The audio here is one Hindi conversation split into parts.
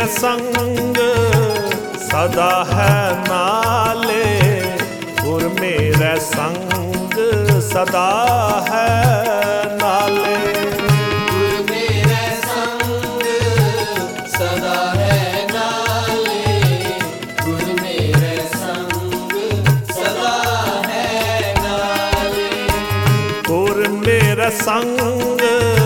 संग सदा है नाले, गुर मेरे संग सदा है नाले। गुर मेरे संग सदा है नाले, गुर मेरे संग सदा है नाले। गुर मेरे संग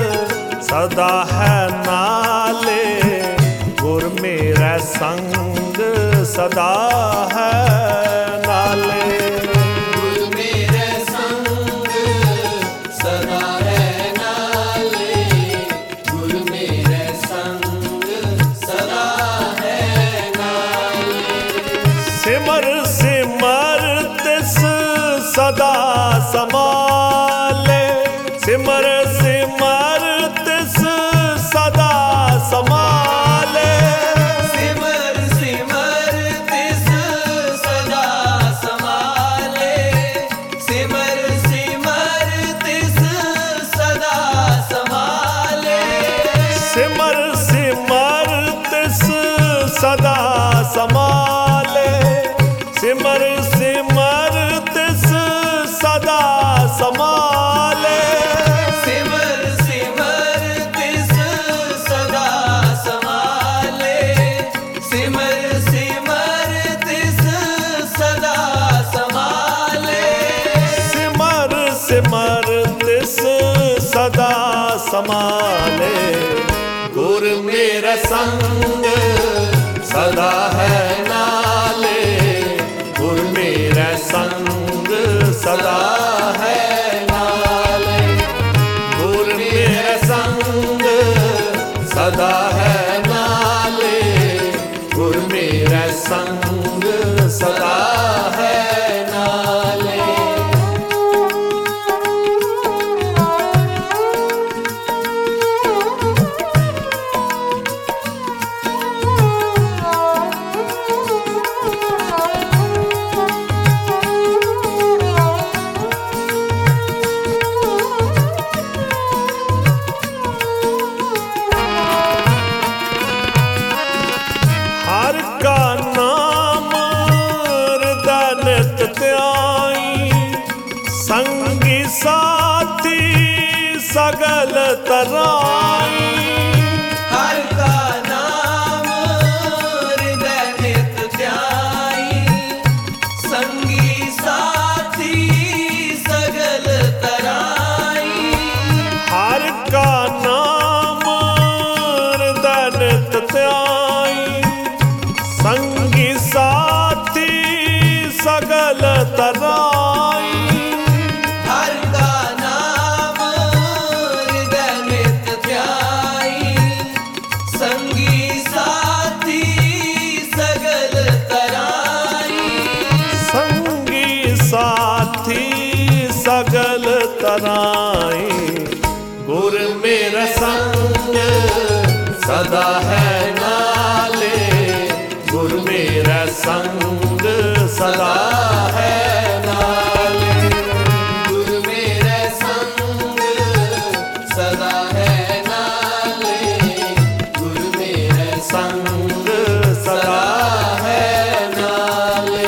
सदा है नाले, गुर मेरे संग सदा है नाले। गुर मेरे संग सदा है नाले, गुर मेरे संग सदा है नाले। सिमर सिमर तिस सदा समाले, सिमर सिमर तिस सदा समाले। सिमर सिमर तिस सदा समाले, सिमर सिमर तिस सदा समाले। सिमर सिमर तिस सदा समाले, सिमर सिमर तिस सदा समाले। सिमर सिमर तिस सदा समाले, सिमर सिमर तिस सदा समाले। सिमर सिमर तिस सदा समाले, गुर मेरा संग सदा है नाले, गुर मेरा संग सदा है नाले। गुर मेरा संग सदा है नाले, गुर मेरा संग सदा है नाले। हर का नाम हृदय नित ध्याई, संगी साथी सगल तराई। हर का नाम हृदय नित ध्याई, संगी साथी सगल तराई। हर का नाम हृदय नित ध्याई, संगी साथी सगल तराई। हर का नाम हृदय नित ध्याई, संगी साथी सगल तराई। संगी साथी सगल तराई, गुर मेरा संग सदा है नाले, गुर मेरा संग सदा है नाले। गुर मेरे संग सदा है नाले, गुर मेरे संग सदा है नाले।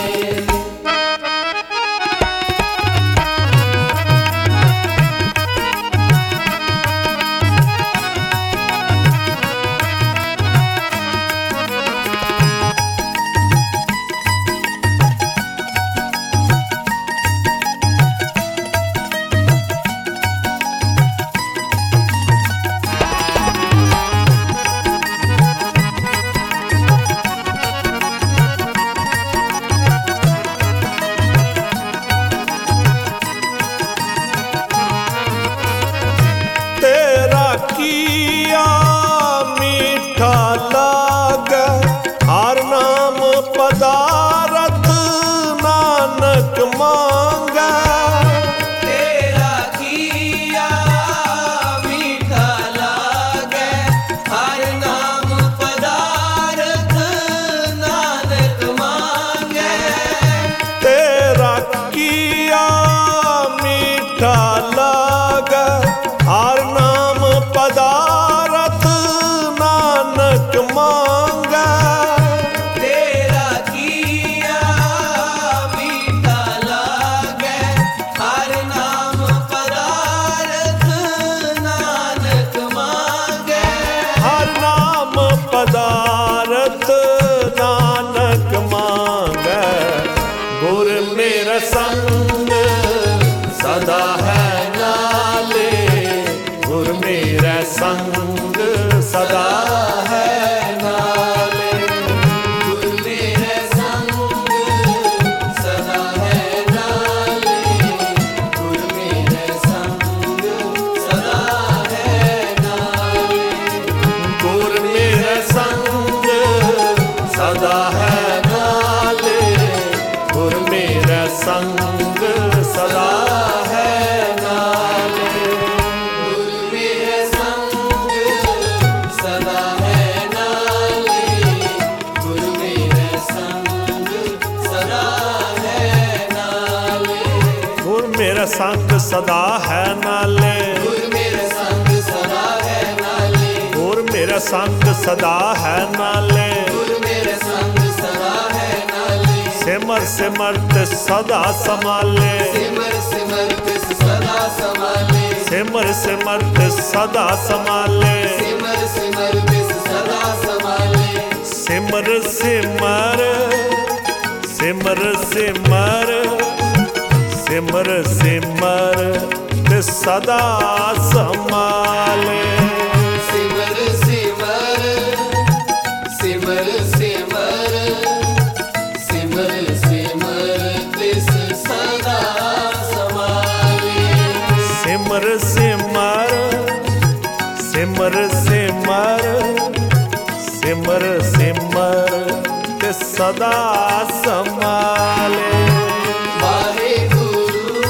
ਸੰਗ ਸਦਾ ਹੈ ਨਾਲੇ। ਗੁਰ ਮੇਰੇ ਸੰਗ ਸਦਾ ਹੈ ਨਾਲੇ, ਗੁਰ ਮੇਰੇ ਸੰਗ ਸਦਾ ਹੈ ਨਾਲੇ। ਗੁਰ ਮੇਰਾ ਸੰਗ ਸਦਾ ਹੈ ਨਾਲੇ, ਗੁਰ ਮੇਰੇ ਸੰਗ ਸਦਾ ਹੈ ਨਾਲੇ, ਗੁਰ ਮੇਰਾ ਸੰਗ ਸਦਾ ਹੈ ਨਾਲੇ। ਗੁਰ ਮੇਰੇ ਸੰਗ ਸਦਾ ਹੈ ਨਾਲੇ। ਸਿਮਰ ਸਿਮਰਤ ਸਦਾ ਸੰਭਾਲੇ, ਸਿਮਰ ਸਿਮਰ ਤਿਸ ਸਦਾ ਸੰਭਾਲੇ, ਸਿਮਰ ਸਿਮਰਤ ਸਦਾ ਸੰਭਾਲੇ। ਸਿਮਰ ਸਿਮਰ ਤਿਸ ਸਦਾ ਸੰਭਾਲੇ। ਸਿਮਰ ਸਿਮਰ ਸਿਮਰ ਸਿਮਰ ਸਿਮਰ ਸਿਮਰ ਤੇ ਸਦਾ ਸੰਭਾਲੇ। ਸਿਮਰ ਸਿਮਰ ਸਿਮਰ ਸਿਮਰ ਸਿਮਰ ਸਿਮਰ ਤਿਸ ਸਦਾ ਸੰਭਾਲੇ। ਸਿਮਰ ਸਿਮਰ ਸਿਮਰ ਸਿਮਰ ਸਿਮਰ ਸਿਮਰ ਤੇ ਸਦਾ ਸੰਭਾਲੇ। ਵਾਹਿਗੁਰੂ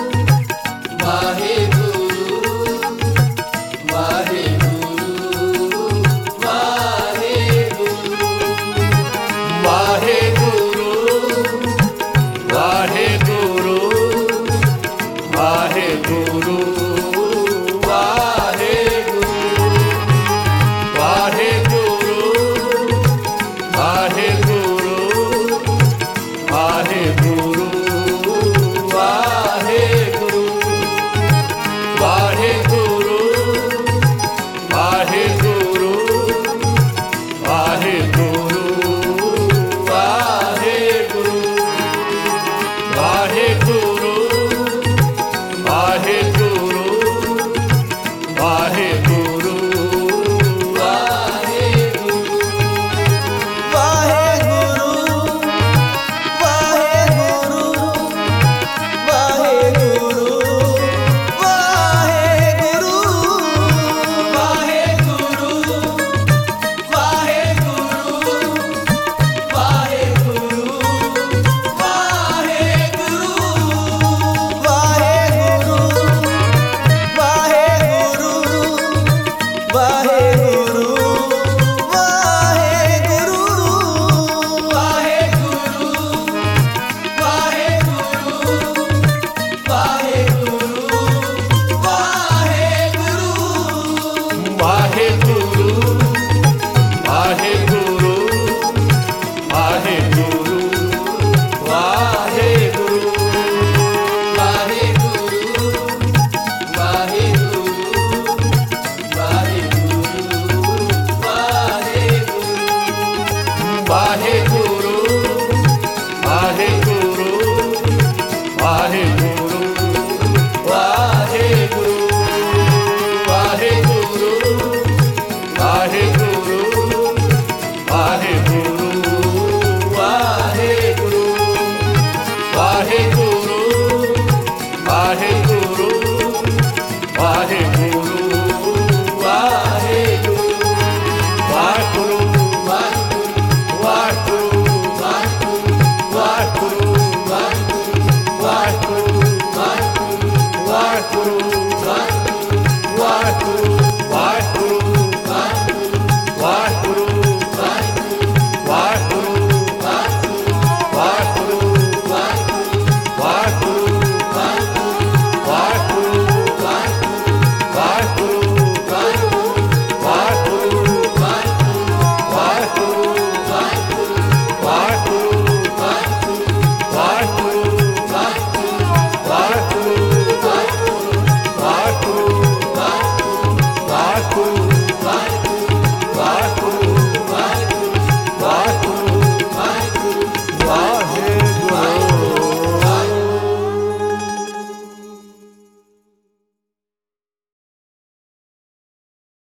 ਵਾਹਿਗੁਰੂ ਵਾਹਿਗੁਰੂ ਵਾਹਿਗੁਰੂ ਵਾਹਿਗੁਰੂ ਵਾਹਿਗੁਰੂ ਵਾਹਿਗੁਰੂ ਵਾਹਿਗੁਰੂ ਵਾਹਿਗੁਰੂ ਵਾਹਿਗੁਰੂ ਵਾਹਿਗੁਰੂ